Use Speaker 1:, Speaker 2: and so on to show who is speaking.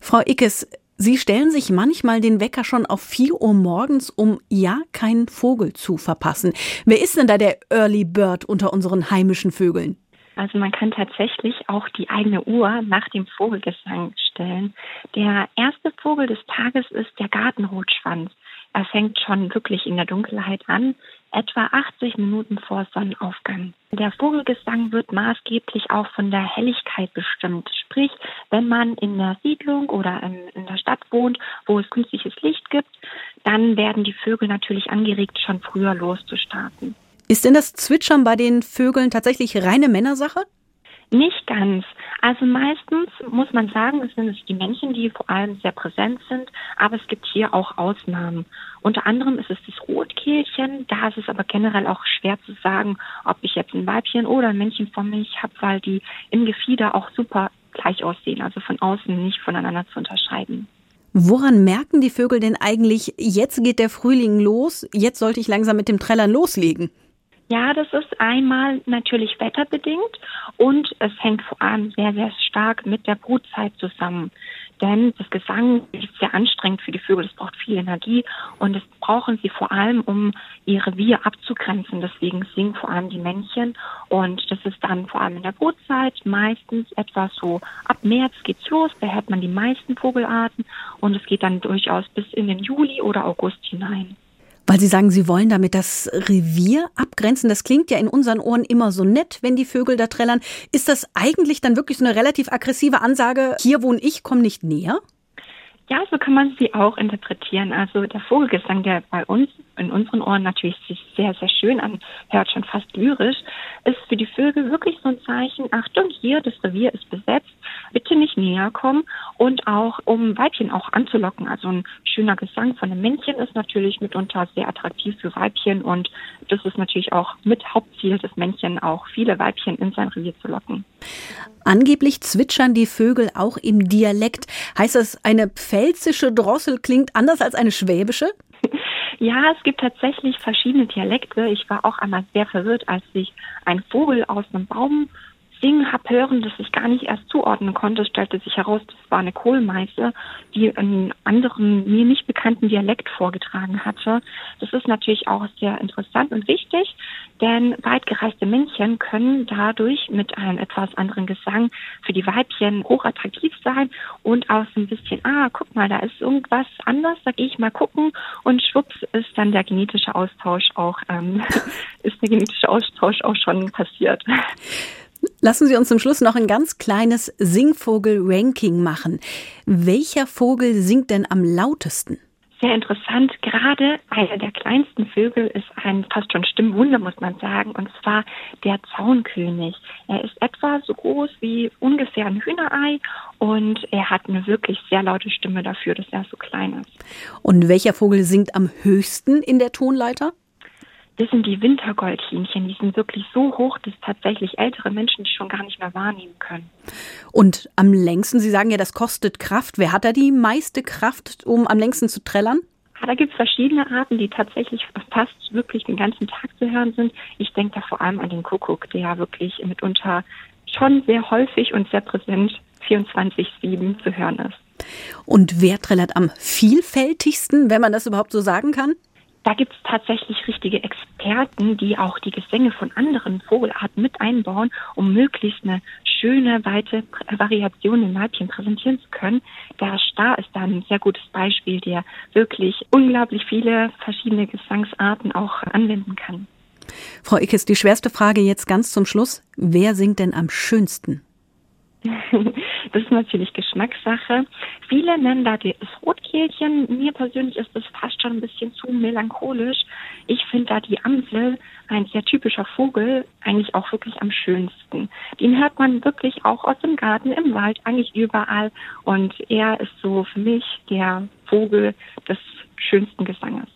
Speaker 1: Frau Ickes, Sie stellen sich manchmal den Wecker schon auf 4 Uhr morgens, um ja keinen Vogel zu verpassen. Wer ist denn da der Early Bird unter unseren heimischen Vögeln?
Speaker 2: Also man kann tatsächlich auch die eigene Uhr nach dem Vogelgesang stellen. Der erste Vogel des Tages ist der Gartenrotschwanz. Er fängt schon wirklich in der Dunkelheit an, etwa 80 Minuten vor Sonnenaufgang. Der Vogelgesang wird maßgeblich auch von der Helligkeit bestimmt. Sprich, wenn man in der Siedlung oder in der Stadt wohnt, wo es künstliches Licht gibt, dann werden die Vögel natürlich angeregt, schon früher loszustarten.
Speaker 1: Ist denn das Zwitschern bei den Vögeln tatsächlich reine Männersache?
Speaker 2: Nicht ganz. Also meistens muss man sagen, es sind die Männchen, die vor allem sehr präsent sind, aber es gibt hier auch Ausnahmen. Unter anderem ist es das Rotkehlchen, da ist es aber generell auch schwer zu sagen, ob ich jetzt ein Weibchen oder ein Männchen vor mich habe, weil die im Gefieder auch super gleich aussehen, also von außen nicht voneinander zu unterscheiden.
Speaker 1: Woran merken die Vögel denn eigentlich, jetzt geht der Frühling los, jetzt sollte ich langsam mit dem Trällern loslegen?
Speaker 2: Ja, das ist einmal natürlich wetterbedingt und es hängt vor allem sehr, sehr stark mit der Brutzeit zusammen. Denn das Gesang ist sehr anstrengend für die Vögel, es braucht viel Energie und das brauchen sie vor allem, um ihr Revier abzugrenzen. Deswegen singen vor allem die Männchen und das ist dann vor allem in der Brutzeit, meistens etwa so ab März geht's los, da hört man die meisten Vogelarten und es geht dann durchaus bis in den Juli oder August hinein.
Speaker 1: Weil Sie sagen, Sie wollen damit das Revier abgrenzen. Das klingt ja in unseren Ohren immer so nett, wenn die Vögel da trällern. Ist das eigentlich dann wirklich so eine relativ aggressive Ansage, hier wohne ich, komm nicht näher?
Speaker 2: Ja, so kann man sie auch interpretieren. Also der Vogelgesang, der bei uns in unseren Ohren natürlich sich sehr, sehr schön anhört, schon fast lyrisch, ist für die Vögel wirklich so ein Zeichen, Achtung, hier, das Revier ist besetzt, bitte nicht näher kommen und auch, um Weibchen auch anzulocken. Also ein schöner Gesang von einem Männchen ist natürlich mitunter sehr attraktiv für Weibchen und das ist natürlich auch mit Hauptziel des Männchen, auch viele Weibchen in sein Revier zu locken.
Speaker 1: Angeblich zwitschern die Vögel auch im Dialekt. Heißt das, eine pfälzische Drossel klingt anders als eine schwäbische?
Speaker 2: Ja, es gibt tatsächlich verschiedene Dialekte. Ich war auch einmal sehr verwirrt, als ich einen Vogel aus einem Baum singen habe hören, das ich gar nicht erst zuordnen konnte. Es stellte sich heraus, das war eine Kohlmeise, die einen anderen, mir nicht bekannten Dialekt vorgetragen hatte. Das ist natürlich auch sehr interessant und wichtig, denn weitgereiste Männchen können dadurch mit einem etwas anderen Gesang für die Weibchen hochattraktiv sein und auch so ein bisschen, guck mal, da ist irgendwas anders, da gehe ich mal gucken und schwupps ist dann der genetische Austausch auch, schon passiert.
Speaker 1: Lassen Sie uns zum Schluss noch ein ganz kleines Singvogel-Ranking machen. Welcher Vogel singt denn am lautesten?
Speaker 2: Sehr interessant. Gerade einer der kleinsten Vögel ist ein fast schon Stimmwunder, muss man sagen, und zwar der Zaunkönig. Er ist etwa so groß wie ungefähr ein Hühnerei und er hat eine wirklich sehr laute Stimme dafür, dass er so klein ist.
Speaker 1: Und welcher Vogel singt am höchsten in der Tonleiter?
Speaker 2: Das sind die Wintergoldhähnchen, die sind wirklich so hoch, dass tatsächlich ältere Menschen die schon gar nicht mehr wahrnehmen können.
Speaker 1: Und am längsten, Sie sagen ja, das kostet Kraft. Wer hat da die meiste Kraft, um am längsten zu trällern?
Speaker 2: Da gibt es verschiedene Arten, die tatsächlich fast wirklich den ganzen Tag zu hören sind. Ich denke da vor allem an den Kuckuck, der ja wirklich mitunter schon sehr häufig und sehr präsent 24/7 zu hören ist.
Speaker 1: Und wer trällert am vielfältigsten, wenn man das überhaupt so sagen kann?
Speaker 2: Da gibt es tatsächlich richtige Experten, die auch die Gesänge von anderen Vogelarten mit einbauen, um möglichst eine schöne, weite Variation in Weibchen präsentieren zu können. Der Star ist da ein sehr gutes Beispiel, der wirklich unglaublich viele verschiedene Gesangsarten auch anwenden kann.
Speaker 1: Frau Ickes, die schwerste Frage jetzt ganz zum Schluss. Wer singt denn am schönsten?
Speaker 2: Das ist natürlich Geschmackssache. Viele nennen da das Rotkehlchen. Mir persönlich ist das fast schon ein bisschen zu melancholisch. Ich finde da die Amsel, ein sehr typischer Vogel, eigentlich auch wirklich am schönsten. Den hört man wirklich auch aus dem Garten, im Wald, eigentlich überall. Und er ist so für mich der Vogel des schönsten Gesanges.